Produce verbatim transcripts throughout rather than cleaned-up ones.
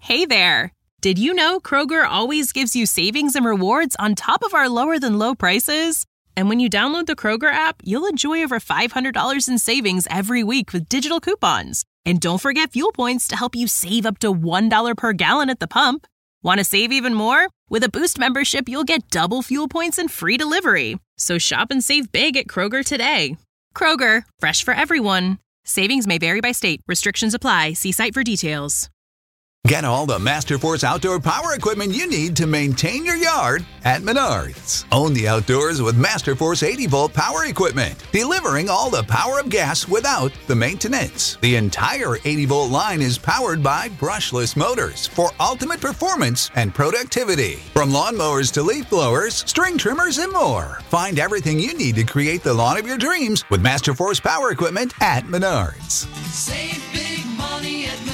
Hey there! Did you know Kroger always gives you savings and rewards on top of our lower-than-low prices? And when you download the Kroger app, you'll enjoy over five hundred dollars in savings every week with digital coupons. And don't forget fuel points to help you save up to one dollar per gallon at the pump. Want to save even more? With a Boost membership, you'll get double fuel points and free delivery. So shop and save big at Kroger today. Kroger, fresh for everyone. Savings may vary by state. Restrictions apply. See site for details. Get all the Masterforce outdoor power equipment you need to maintain your yard at Menards. Own the outdoors with Masterforce eighty volt power equipment, delivering all the power of gas without the maintenance. The entire eighty volt line is powered by brushless motors for ultimate performance and productivity. From lawnmowers to leaf blowers, string trimmers, and more. Find everything you need to create the lawn of your dreams with Masterforce power equipment at Menards. Save big money at Menards.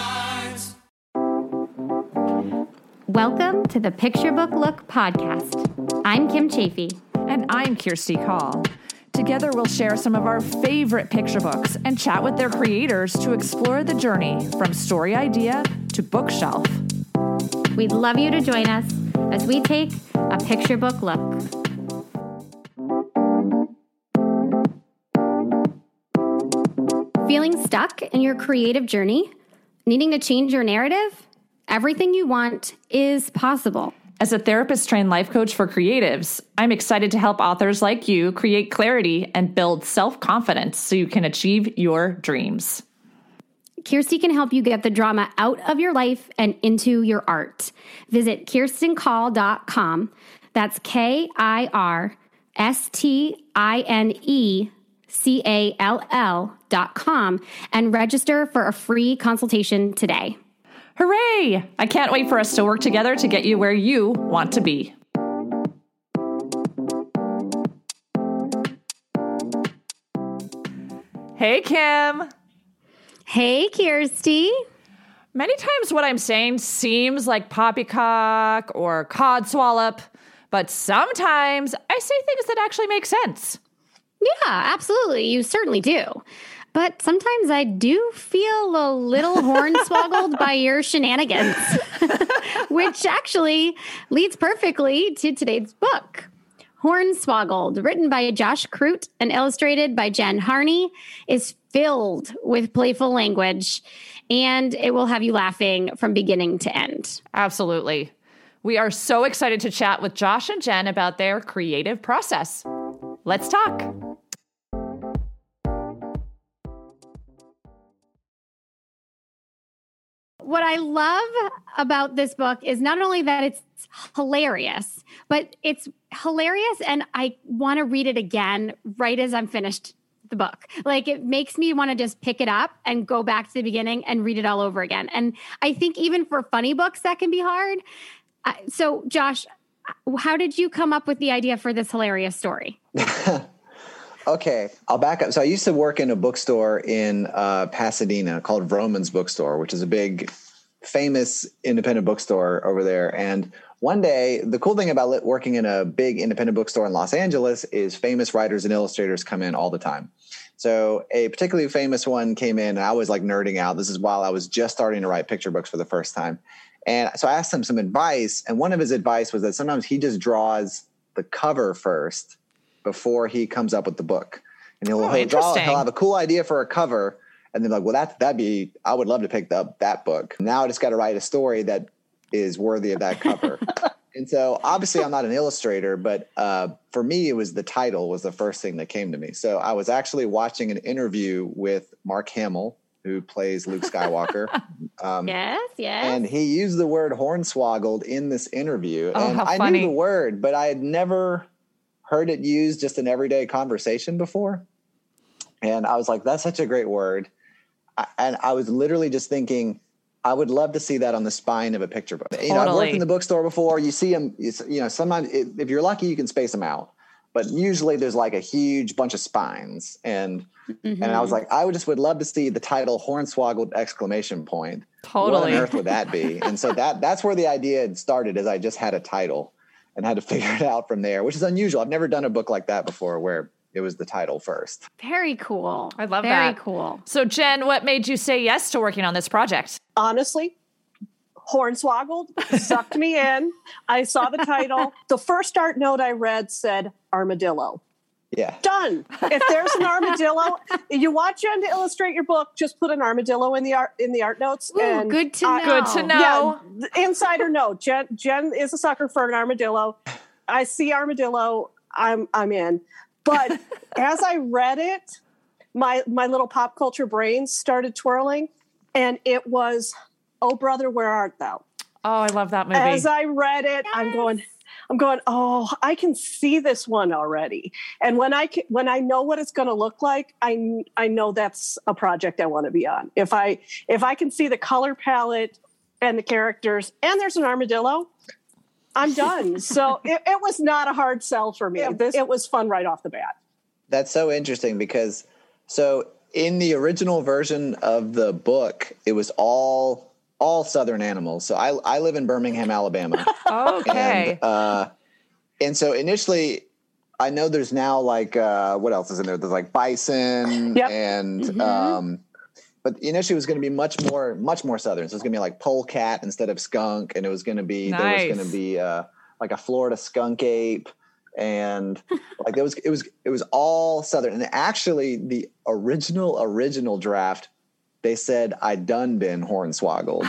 Welcome to the Picture Book Look podcast. I'm Kim Chafee. And I'm Kirsty Call. Together we'll share some of our favorite picture books and chat with their creators to explore the journey from story idea to bookshelf. We'd love you to join us as we take a picture book look. Feeling stuck in your creative journey? Needing to change your narrative? Everything you want is possible. As a therapist-trained life coach for creatives, I'm excited to help authors like you create clarity and build self-confidence so you can achieve your dreams. Kirsty can help you get the drama out of your life and into your art. Visit kirsten call dot com. That's K I R S T I N E C A L L dot com and register for a free consultation today. Hooray! I can't wait for us to work together to get you where you want to be. Hey, Kim. Hey, Kirsty. Many times what I'm saying seems like poppycock or codswallop, but sometimes I say things that actually make sense. Yeah, absolutely. You certainly do. But sometimes I do feel a little hornswoggled by your shenanigans, which actually leads perfectly to today's book. Hornswoggled, written by Josh Crute and illustrated by Jen Harney, is filled with playful language, and it will have you laughing from beginning to end. Absolutely. We are so excited to chat with Josh and Jen about their creative process. Let's talk. What I love about this book is not only that it's hilarious, but it's hilarious and I want to read it again right as I'm finished the book. Like it makes me want to just pick it up and go back to the beginning and read it all over again. And I think even for funny books, that can be hard. Uh, so Josh, how did you come up with the idea for this hilarious story? Okay, I'll back up. So I used to work in a bookstore in uh, Pasadena called Vroman's Bookstore, which is a big, famous independent bookstore over there. And one day, the cool thing about working in a big independent bookstore in Los Angeles is famous writers and illustrators come in all the time. So a particularly famous one came in, and I was like nerding out. This is while I was just starting to write picture books for the first time. And so I asked him some advice, and one of his advice was that sometimes he just draws the cover first before he comes up with the book. And he'll, oh, he'll draw, he'll have a cool idea for a cover. And then like, well, that, that'd be, I would love to pick up that book. Now I just got to write a story that is worthy of that cover. And so obviously I'm not an illustrator, but uh, for me, it was the title was the first thing that came to me. So I was actually watching an interview with Mark Hamill, who plays Luke Skywalker. Um, yes, yes. And he used the word hornswoggled in this interview. Oh, and how I funny. knew the word, but I had never heard it used just in everyday conversation before. And I was like, that's such a great word. I, and I was literally just thinking, I would love to see that on the spine of a picture book. Totally. You know, I've worked in the bookstore before. You see them, you, you know, sometimes it, if you're lucky, you can space them out. But usually there's like a huge bunch of spines. And mm-hmm. and I was like, I would just would love to see the title Hornswoggled exclamation point. Totally. What on earth would that be? And so that that's where the idea had started, is I just had a title and had to figure it out from there, which is unusual. I've never done a book like that before where it was the title first. Very cool. I love Very that. Very cool. So Jen, what made you say yes to working on this project? Honestly, Hornswoggled sucked me in. I saw the title. The first art note I read said armadillo. Yeah. Done. If there's an armadillo, you want Jen to illustrate your book, just put an armadillo in the art in the art notes. Ooh, and good to I- know. Good to know. Yeah, insider note. Jen Jen is a sucker for an armadillo. I see armadillo, I'm I'm in. But as I read it, my my little pop culture brain started twirling, and it was, "Oh brother, where art thou?" Oh, I love that movie. As I read it, I'm going, I'm going, oh, I can see this one already. And when I can, when I know what it's going to look like, I I know that's a project I want to be on. If I if I can see the color palette and the characters, and there's an armadillo, I'm done. So it, it was not a hard sell for me. This, it was fun right off the bat. That's so interesting because so in the original version of the book, it was all all Southern animals. So I I live in Birmingham, Alabama. Okay. And, uh, and so initially, I know there's now like uh, what else is in there? There's like bison Yep. and Mhm. um, but initially it was going to be much more much more Southern. So it was going to be like polecat instead of skunk, and it was going to be there was Nice. going to be uh, like a Florida skunk ape. And like it was, it was, it was all Southern. And actually, the original, original draft, they said I done been hornswoggled,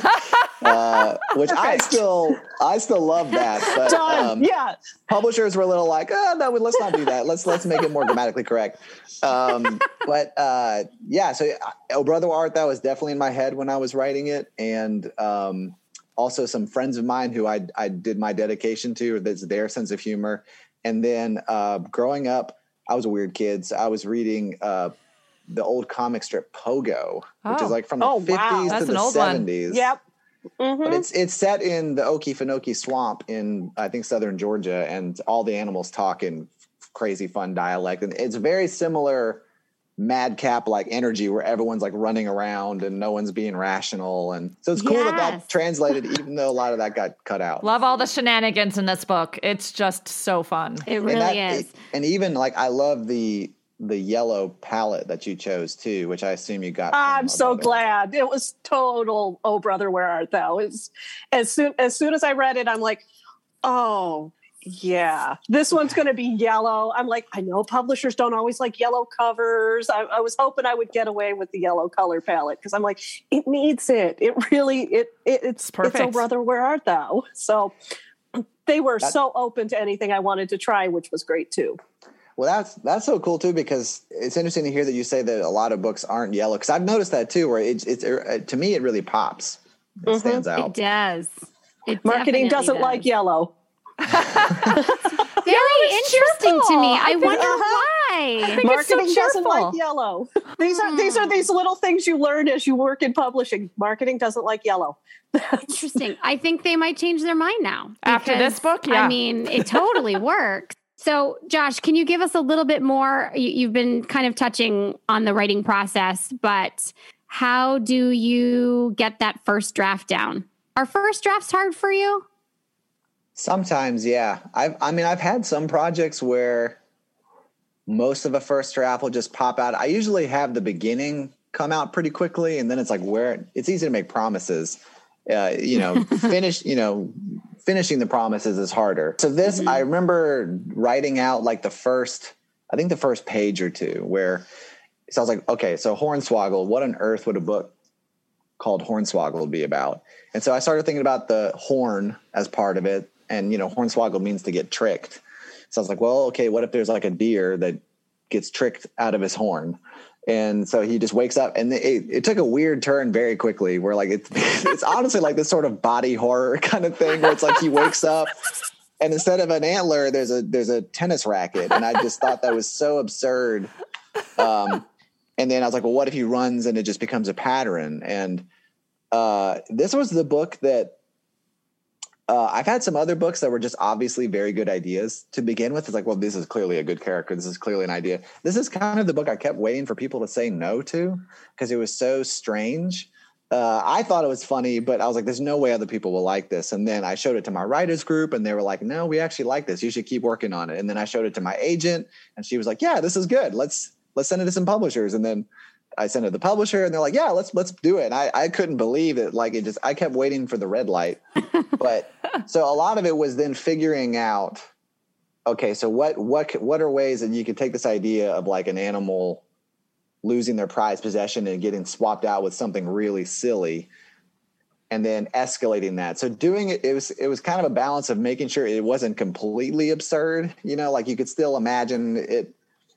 uh, which I still, I still love that. But Done. um, Yeah. publishers were a little like, oh no, let's not do that. Let's let's make it more grammatically correct. Um, but uh, yeah, so Oh Brother Where Art Thou was definitely in my head when I was writing it, and um, also some friends of mine who I I did my dedication to. That's their sense of humor. And then uh, growing up, I was a weird kid. So I was reading uh, the old comic strip Pogo, which Oh. is like from the Oh, wow. fifties That's to an the old one. seventies. Yep. Mhm. But it's it's set in the Okefenokee Swamp in, I think, southern Georgia, and all the animals talk in crazy fun dialect. And it's very similar madcap-like energy where everyone's like running around and no one's being rational. And so it's cool that Yes. that translated, even though a lot of that got cut out. Love all the shenanigans in this book. It's just so fun. It And really that- is. And even like I love the the yellow palette that you chose too, which I assume you got. from I'm our so brother. glad. It was total, oh brother, where art thou? It's, as soon as soon as I read it, I'm like, oh yeah, this one's going to be yellow. I'm like, I know publishers don't always like yellow covers. I, I was hoping I would get away with the yellow color palette because I'm like, it needs it. It really, it, it it's it's perfect. oh brother, where art thou? So they were That- so open to anything I wanted to try, which was great too. Well, that's that's so cool too, because it's interesting to hear that you say that a lot of books aren't yellow, because I've noticed that too, where it's it's uh, to me it really pops. It Mhm. stands It out. does. It Marketing definitely doesn't does. like yellow. Very interesting to me. I I think- wonder uh-huh. why. think it's so Marketing doesn't cheerful. like yellow. These are these are these little things you learn as you work in publishing. Marketing doesn't like yellow. Interesting. I think they might change their mind now. After because, this book, yeah. I mean, it totally works. So, Josh, can you give us a little bit more? You, you've been kind of touching on the writing process, but how do you get that first draft down? Are first drafts hard for you? Sometimes, yeah. I've I mean, I've had some projects where most of a first draft will just pop out. I usually have the beginning come out pretty quickly, and then it's like where it's easy to make promises. Uh, you know, finish. You know. Finishing the promises is harder. So this, Mm-hmm. I remember writing out like the first, I think the first page or two where, so I was like, okay, so Hornswoggle, what on earth would a book called Hornswoggle be about? And so I started thinking about the horn as part of it. And, you know, Hornswoggle means to get tricked. So I was like, well, okay, what if there's like a deer that gets tricked out of his horn? And so he just wakes up, and it, it took a weird turn very quickly where like it's, it's honestly like this sort of body horror kind of thing where it's like he wakes up and instead of an antler, there's a, there's a tennis racket. And I just thought that was so absurd. Um, and then I was like, well, what if he runs and it just becomes a pattern? And uh, this was the book that Uh, I've had some other books that were just obviously very good ideas to begin with. It's like, well, this is clearly a good character. This is clearly an idea. This is kind of the book I kept waiting for people to say no to because it was so strange. Uh, I thought it was funny, but I was like, there's no way other people will like this. And then I showed it to my writers group and they were like, no, we actually like this. You should keep working on it. And then I showed it to my agent and she was like, yeah, this is good. Let's, let's send it to some publishers. And then I sent it to the publisher and they're like, yeah, let's, let's do it. And I, I couldn't believe it. Like it just, I kept waiting for the red light, but so a lot of it was then figuring out, okay, so what, what, what are ways that you could take this idea of like an animal losing their prized possession and getting swapped out with something really silly and then escalating that. So doing it, it was, it was kind of a balance of making sure it wasn't completely absurd, you know, like you could still imagine it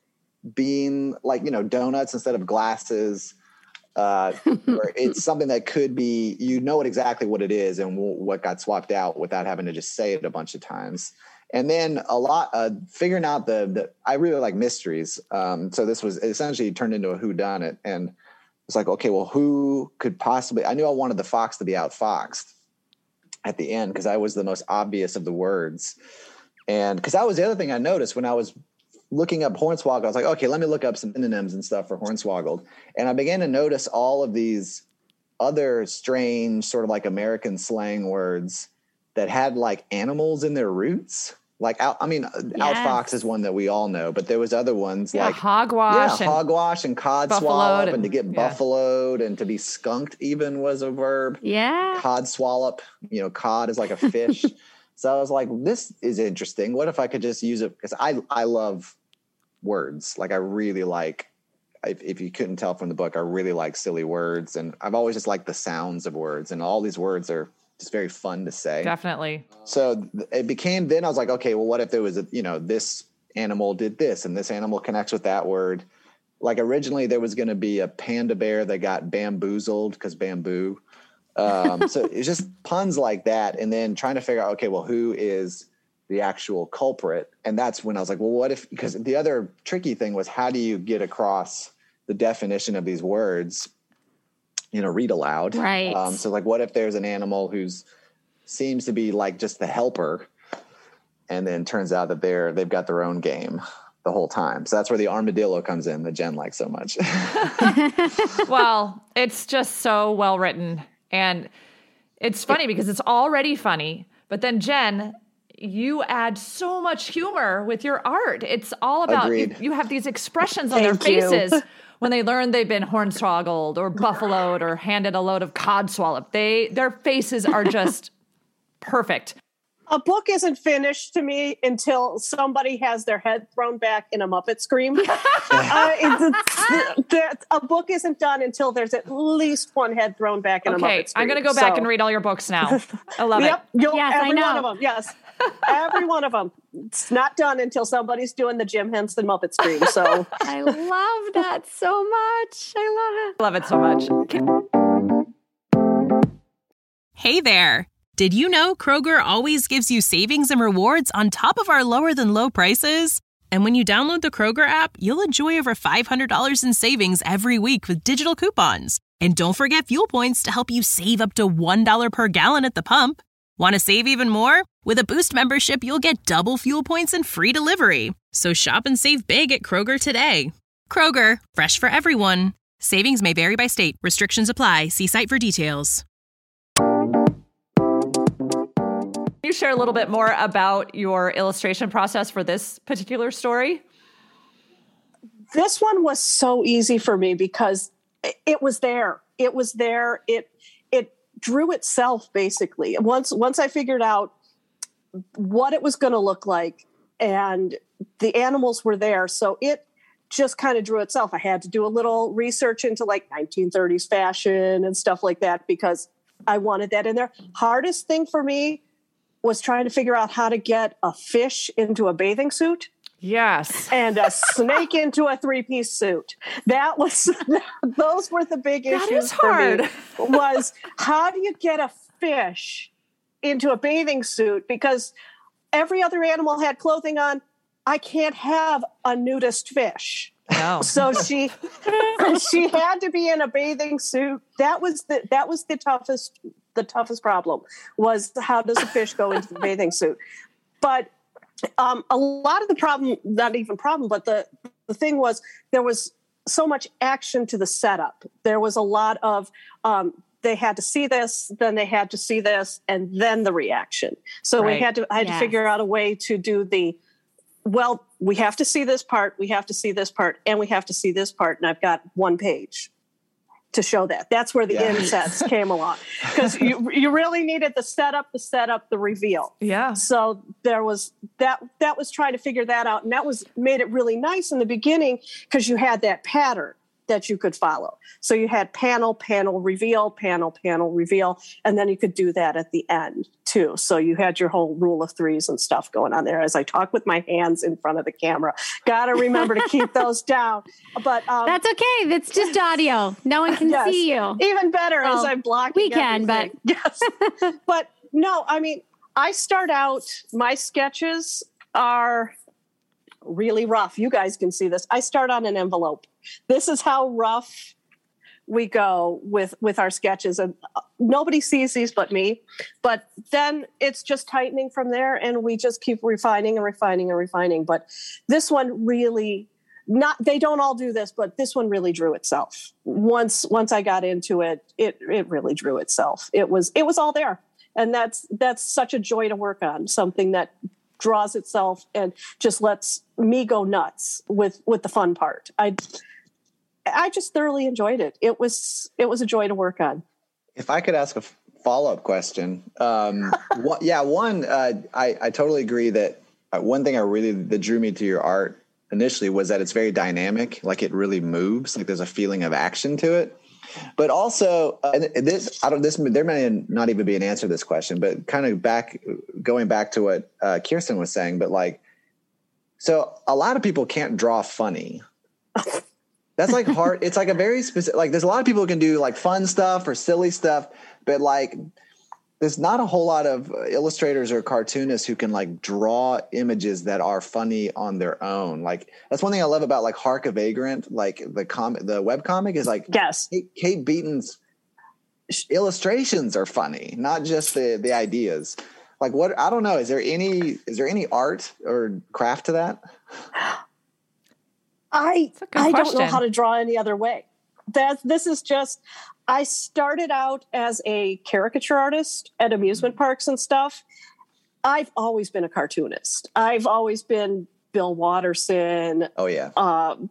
being like, you know, donuts instead of glasses, uh, or it's something that could be, you know, it exactly what it is and w- what got swapped out without having to just say it a bunch of times. And then a lot, uh, figuring out the, the, I really like mysteries. Um, so this was essentially turned into a whodunit, and it's like, okay, well, who could possibly, I knew I wanted the fox to be outfoxed at the end, cause I was the most obvious of the words. And cause that was the other thing I noticed when I was looking up hornswoggled. I was like, okay, let me look up some synonyms and stuff for hornswoggled. And I began to notice all of these other strange sort of like American slang words that had like animals in their roots. Like, out, I mean, yes. Outfox is one that we all know, but there was other ones yeah, like hogwash, yeah, and hogwash and cod swallop, and, and to get yeah. buffaloed and to be skunked even was a verb. Yeah. Cod swallop, you know, cod is like a fish. So I was like, this is interesting. What if I could just use it? Because I, I love words. Like I really like, if, if you couldn't tell from the book, I really like silly words. And I've always just liked the sounds of words. And all these words are just very fun to say. Definitely. So it became, then I was like, okay, well, what if there was a, you know, this animal did this and this animal connects with that word. Like originally there was going to be a panda bear that got bamboozled because bamboo. Um, so it's just puns like that. And then trying to figure out, okay, well, who is the actual culprit? And that's when I was like, well, what if, because the other tricky thing was, how do you get across the definition of these words, you know, read aloud? Right. Um, so like, what if there's an animal who's seems to be like just the helper, and then turns out that they're, they've got their own game the whole time. So that's where the armadillo comes in that Jen likes so much. Well, it's just so well written. And it's funny because it's already funny, but then Jen, you add so much humor with your art. It's all about, you, you have these expressions on their Thank you. faces when they learn they've been hornswoggled or buffaloed or handed a load of cod swallop. They, their faces are just perfect. A book isn't finished to me until somebody has their head thrown back in a Muppet scream. uh, it's, it's, that, a book isn't done until there's at least one head thrown back in okay, a Muppet scream. I'm going to go back so. and read all your books now. I love yep, it. You'll, Yes, I every know. one of them. Yes, every one of them. It's not done until somebody's doing the Jim Henson Muppet scream. So I love that so much. I love it. Love it so much. Hey there. Did you know Kroger always gives you savings and rewards on top of our lower than low prices? And when you download the Kroger app, you'll enjoy over five hundred dollars in savings every week with digital coupons. And don't forget fuel points to help you save up to one dollar per gallon at the pump. Want to save even more? With a Boost membership, you'll get double fuel points and free delivery. So shop and save big at Kroger today. Kroger, fresh for everyone. Savings may vary by state. Restrictions apply. See site for details. Can you share a little bit more about your illustration process for this particular story? this one was so easy for me because it was there. It was there. It it drew itself basically. Once once I figured out what it was going to look like and the animals were there, so it just kind of drew itself. I had to do a little research into like nineteen thirties fashion and stuff like that because I wanted that in there. Hardest thing for me was trying to figure out how to get a fish into a bathing suit. Yes. And a snake into a three-piece suit. That was, those were the big That issues is hard. for me, was how do you get a fish into a bathing suit? Because every other animal had clothing on. I can't have a nudist fish. No. So she she had to be in a bathing suit. That was the that was the toughest the toughest problem was how does a fish go into the bathing suit? But um, a lot of the problem, not even problem, but the, the thing was there was so much action to the setup. There was a lot of um, they had to see this, then they had to see this, and then the reaction. So Right. we had to I had Yes. to figure out a way to do the well, we have to see this part, we have to see this part, and we have to see this part. And I've got one page to show that. That's where the Yeah. insets came along. Because you you really needed the setup, the setup, the reveal. Yeah. So there was that that was trying to figure that out. And that was made it really nice in the beginning because you had that pattern that you could follow. So you had panel, panel, reveal, panel, panel, reveal, and then you could do that at the end too. So you had your whole rule of threes and stuff going on there as I talk with my hands in front of the camera. Got to remember to keep those down. But um, That's okay. That's just audio. No one can yes, see you. even better as Well, I'm blocking. we can, everything. Yes. But no, I mean, I start out, my sketches are really rough. You guys can see this. I start on an envelope. This is how rough we go with with our sketches, and nobody sees these but me. But then it's just tightening from there, and we just keep refining and refining and refining. But this one really, not they don't all do this, but this one really drew itself. Once once I got into it, it it really drew itself. It was it was all there, and that's that's such a joy to work on, something that draws itself and just lets me go nuts with with the fun part. I I just thoroughly enjoyed it. It was it was a joy to work on. If I could ask a follow-up question, um, one, yeah, one, uh, I, I totally agree that uh, one thing I really that drew me to your art initially was that it's very dynamic, like it really moves, like there's a feeling of action to it. But also, uh, and this I don't this there may not even be an answer to this question, but kind of back going back to what uh, Kirsten was saying, but like, so a lot of people can't draw funny. That's like hard. It's like a very specific, like there's a lot of people who can do like fun stuff or silly stuff, but like there's not a whole lot of illustrators or cartoonists who can like draw images that are funny on their own. Like that's one thing I love about like Hark a Vagrant, like the comic, the web comic is like, Yes. Kate, Kate Beaton's illustrations are funny, not just the, the ideas. Like what, I don't know. Is there any, is there any art or craft to that? I a good I don't question. know how to draw any other way. That this is just I started out as a caricature artist at amusement parks and stuff. I've always been a cartoonist. I've always been Bill Watterson, Oh yeah. um,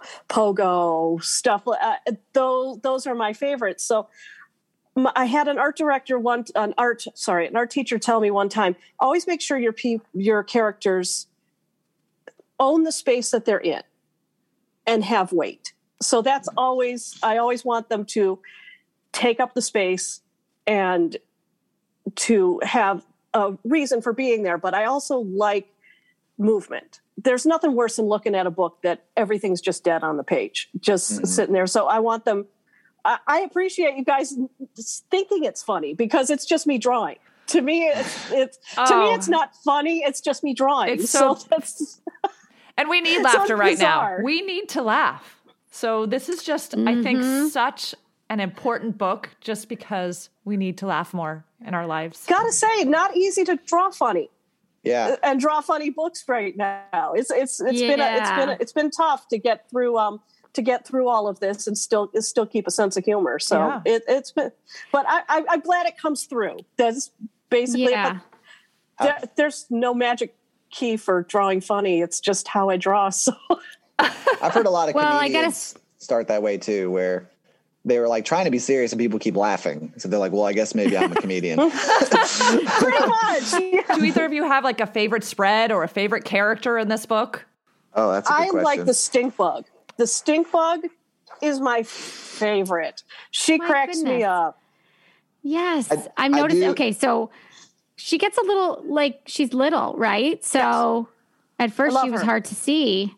Pogo stuff. Uh, those those are my favorites. So m- I had an art director one an art sorry an art teacher tell me one time, always make sure your pe- your characters own the space that they're in and have weight. So that's always, I always want them to take up the space and to have a reason for being there. But I also like movement. There's nothing worse than looking at a book that everything's just dead on the page, just Mhm. sitting there. So I want them, I, I appreciate you guys thinking it's funny because it's just me drawing. To me, it's, it's to Oh. me, it's not funny. It's just me drawing. It's so- that's, And we need So laughter right bizarre. now. We need to laugh. So this is just, I think, Mhm. such an important book just because we need to laugh more in our lives. gotta say, not easy to draw funny. Yeah. and draw funny books right now. It's it's it's been a, it's been a, Yeah. it's been tough to get through um to get through all of this and still still keep a sense of humor. So Yeah. it, it's been, but I, I I'm glad it comes through. That's basically. Yeah. But there, there's no magic key for drawing funny. It's just how I draw. So I've heard a lot of Well, I comedians gotta start that way too, where they were like trying to be serious and people keep laughing. So they're like, well, I guess maybe I'm a comedian. pretty much. Yeah. Do either of you have like a favorite spread or a favorite character in this book? Oh, that's a good I question. like the stink bug. The stink bug is my favorite. She My cracks me goodness. up. Yes. I- I'm I noticing. do- Okay. So she gets a little like she's little, right? So at first love she was her. hard to see.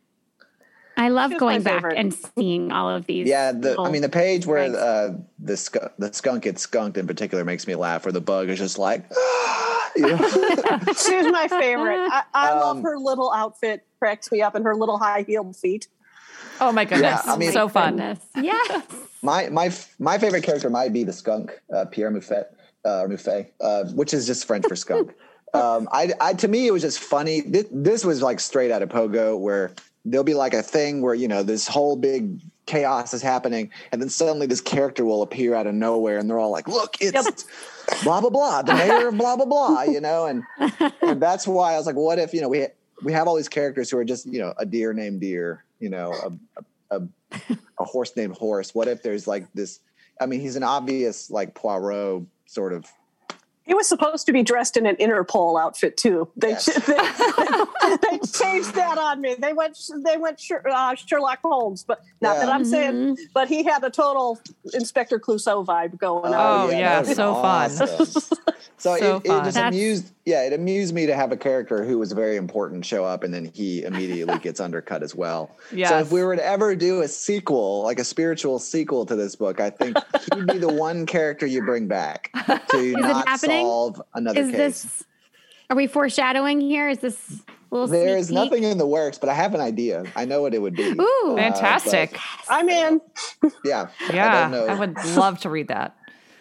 I love She's going my back favorite. and seeing all of these. Yeah, the, I little mean, the page where pranks. uh, the sk- the skunk gets skunked in particular makes me laugh, where the bug is just like, you know? She's my favorite. I, I love Um, her little outfit, cracks me up, and her little high heeled feet. Oh my goodness. I mean- so fun. Goodness. Yes. my my f- my favorite character might be the skunk, uh, Pierre Muffet, uh, or Muffet, uh, which is just French for skunk. um, I, I to me it was just funny. This, this was like straight out of Pogo, where there'll be like a thing where you know this whole big chaos is happening, and then suddenly this character will appear out of nowhere, and they're all like, "Look, it's blah blah blah, the mayor of blah blah blah," you know, and and that's why I was like, what if you know we we have all these characters who are just, you know, a deer named Deer, you know, a, a, a horse named Horse. What if there's like this, I mean, he's an obvious like Poirot sort of. He was supposed to be dressed in an Interpol outfit too. They Yes. they, they, they changed that on me. They went they went uh, Sherlock Holmes, but not Yeah. that I'm saying. But he had a total Inspector Clouseau vibe going on. Oh, yeah, that was so fun. awesome. So, So it, it fun. just That's- amused, yeah, it amused me to have a character who was very important show up, and then he immediately gets undercut as well. So Yes. if we were to ever do a sequel, like a spiritual sequel to this book, I think he'd be the one character you bring back to not happening? solve another Is case. this, are we foreshadowing here? Is this a little There sneak is peek? nothing in the works, but I have an idea. I know what it would be. Ooh. Uh, Fantastic. but, I'm in. yeah. Yeah, I don't know. I would love to read that.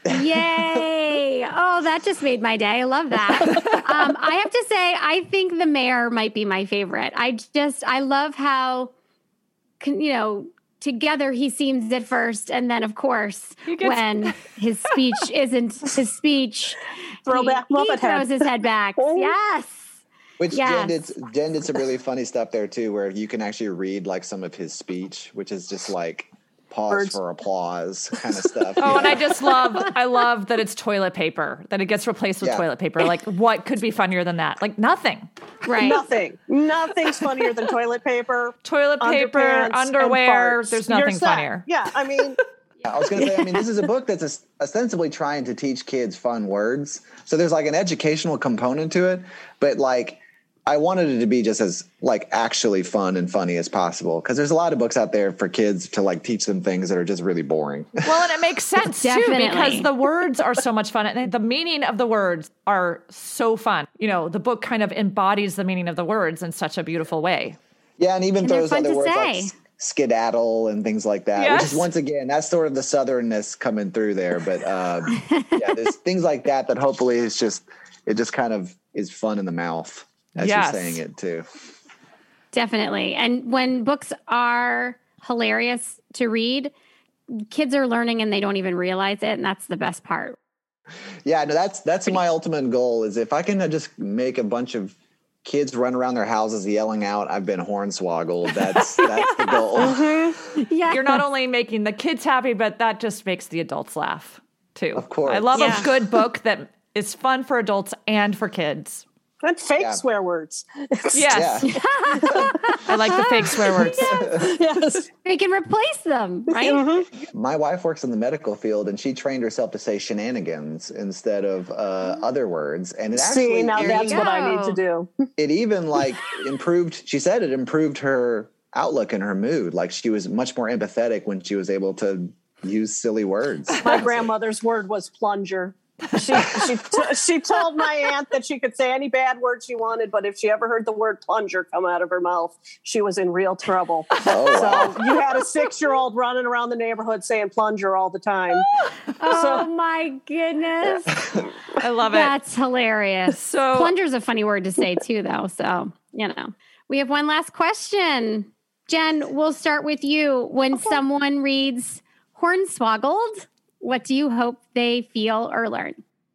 Yay. Oh, that just made my day. I love that. Um, I have to say, I think the mayor might be my favorite. I just, I love how, con- you know, together he seems at first. And then, of course, He gets- when his speech isn't his speech, Throwback he, he Muppet head. throws his head back. Oh. Yes. Which Yes. Jen did, Jen did some really funny stuff there too, where you can actually read like some of his speech, which is just like pause Birds. for applause kind of stuff. Oh, and Yeah. I just love, I love that it's toilet paper, that it gets replaced with Yeah. toilet paper. Like, what could be funnier than that? Like, nothing. Right. Nothing. Nothing's funnier than toilet paper. Toilet paper, underpants, and underwear, farts. there's You're nothing set. funnier. Yeah, I mean, I was going to say, I mean, this is a book that's es- ostensibly trying to teach kids fun words. So there's like an educational component to it, but like I wanted it to be just as like actually fun and funny as possible. Cause there's a lot of books out there for kids to like teach them things that are just really boring. Well, and it makes sense too, Definitely. because the words are so much fun. And the meaning of the words are so fun. You know, the book kind of embodies the meaning of the words in such a beautiful way. Yeah. And even And they're throws fun other to words say. like skedaddle and things like that, which Yes. is once again, that's sort of the southernness coming through there. But um, yeah, there's things like that, that hopefully is just, it just kind of is fun in the mouth as Yes. you're saying it too. Definitely. And when books are hilarious to read, kids are learning and they don't even realize it. And that's the best part. Yeah, no, that's that's my ultimate goal is if I can just make a bunch of kids run around their houses yelling out, "I've been hornswoggled." That's that's the goal. Yeah. You're not only making the kids happy, but that just makes the adults laugh too. Of course. I love Yeah. a good book that is fun for adults and for kids. and fake Yeah. swear words. Yes. Yeah. I like the fake swear words. Yes. We can replace them, right? Mm-hmm. My wife works in the medical field, and she trained herself to say shenanigans instead of uh, other words. And it actually See, now it that's even, what I need to do. it even like improved. She said it improved her outlook and her mood. Like she was much more empathetic when she was able to use silly words. My grandmother's word was plunger. She she t- she told my aunt that she could say any bad word she wanted, but if she ever heard the word plunger come out of her mouth, she was in real trouble. Oh, wow. So you had a six-year-old running around the neighborhood saying plunger all the time. Oh my goodness. I love it. That's hilarious. So- Plunger's a funny word to say too, though. So, you know, we have one last question. Jen, we'll start with you. When someone reads Hornswoggled, what do you hope they feel or learn?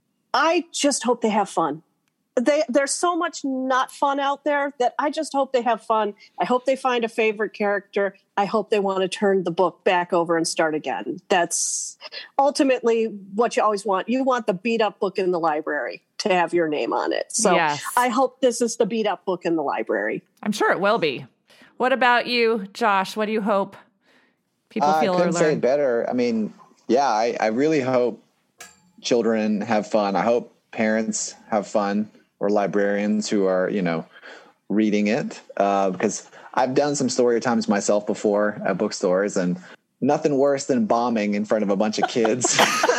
I just hope they have fun. They, there's so much not fun out there that I just hope they have fun. I hope they find a favorite character. I hope they want to turn the book back over and start again. That's ultimately what you always want. You want the beat up book in the library to have your name on it. So Yes. I hope this is the beat up book in the library. I'm sure it will be. What about you, Josh? What do you hope people Uh, feel I or couldn't say learn? it better. I mean, yeah, I, I really hope children have fun. I hope parents have fun, or librarians who are, you know, reading it. Uh, because I've done some story times myself before at bookstores, and nothing worse than bombing in front of a bunch of kids.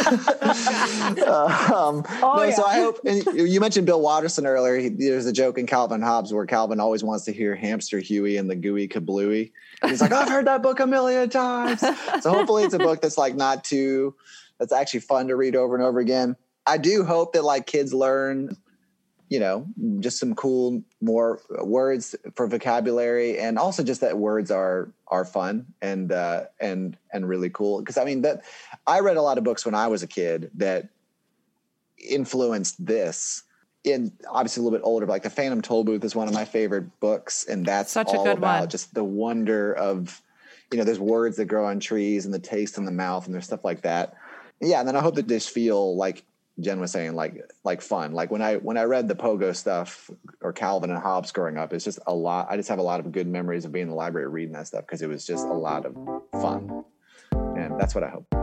um, Oh, no, yeah. So I hope, and you mentioned Bill Watterson earlier. He, there's a joke in Calvin Hobbes where Calvin always wants to hear Hamster Huey and the Gooey Kablooey. He's like, I've heard that book a million times. So hopefully it's a book that's like not too, that's actually fun to read over and over again. I do hope that like kids learn, you know, just some cool more words for vocabulary, and also just that words are are fun and uh, and and really cool. Because I mean that I read a lot of books when I was a kid that influenced this, in obviously a little bit older, but like The Phantom Tollbooth is one of my favorite books. And that's Such a all good about one. just the wonder of, you know, there's words that grow on trees and the taste in the mouth and there's stuff like that. Yeah. And then I hope that they just feel like Jen was saying, like, like fun. Like when I, when I read the Pogo stuff or Calvin and Hobbes growing up, it's just a lot. I just have a lot of good memories of being in the library reading that stuff because it was just a lot of fun. And that's what I hope.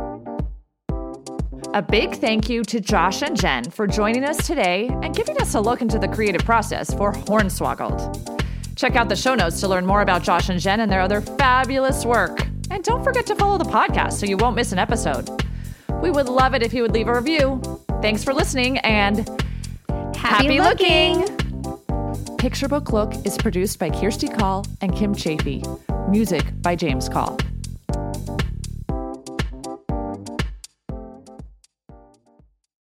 A big thank you to Josh and Jen for joining us today and giving us a look into the creative process for Hornswoggled. Check out the show notes to learn more about Josh and Jen and their other fabulous work. And don't forget to follow the podcast so you won't miss an episode. We would love it if you would leave a review. Thanks for listening and Happy, happy looking. looking. Picture Book Look is produced by Kirsty Call and Kim Chafee. Music by James Call.